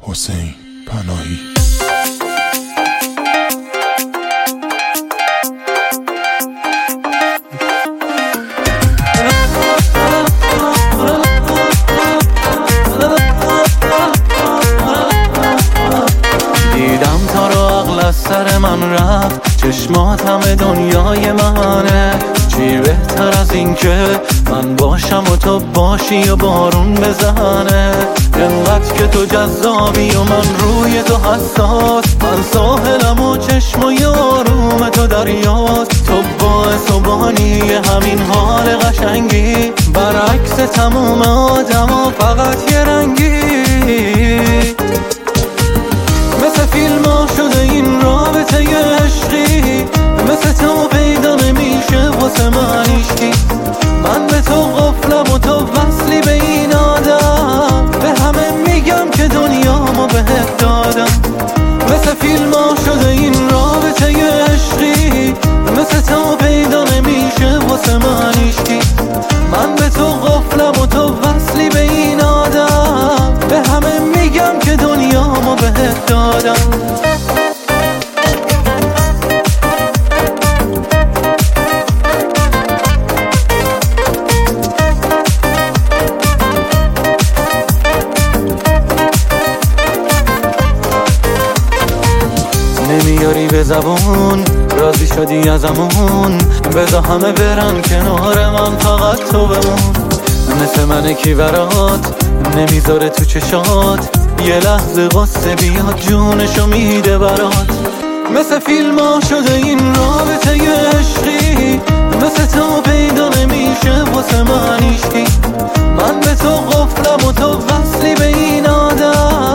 حسین پناهی. دیدم تا رو عقل از سر من رفت، چشمات همه دنیای منه. چی بهتر از این که من باشم و تو باشی و بارون بزنه. انقدر که تو جذابی و من روی تو حساس، من ساحلم و چشم و یاروم تو دریاست. تو باعث و بانی همین حال قشنگی، برعکس تموم آدم و فقط یه رنگی. مثل فیلم ها شده این رابطه عشقی، مثل تو پیدا نمیشه واسه من هیچکی. من به تو غفلم و تو وصلی به این آدم، به همه میگم که دنیامو بهت دادم. مثل فیلم ها شده این رابطه عشقی، مثل تو پیدا نمیشه واسه من هیچکی. من به تو غفلم و تو وصلی به این آدم، به همه میگم که دنیامو بهت دادم. نمیاری به زبون، راضی شدی ازمون، بذار همه برن کنار من، فقط تو بمون. مثل من کی برات نمیذاره تو چشات، یه لحظه قصه بیاد جونشو میده برات. مثل فیلم ها شده این رابطه عشقی، مثل تو پیدا نمیشه واسه من هیچکی. من به تو غفلم و تو وصلی به این آدم،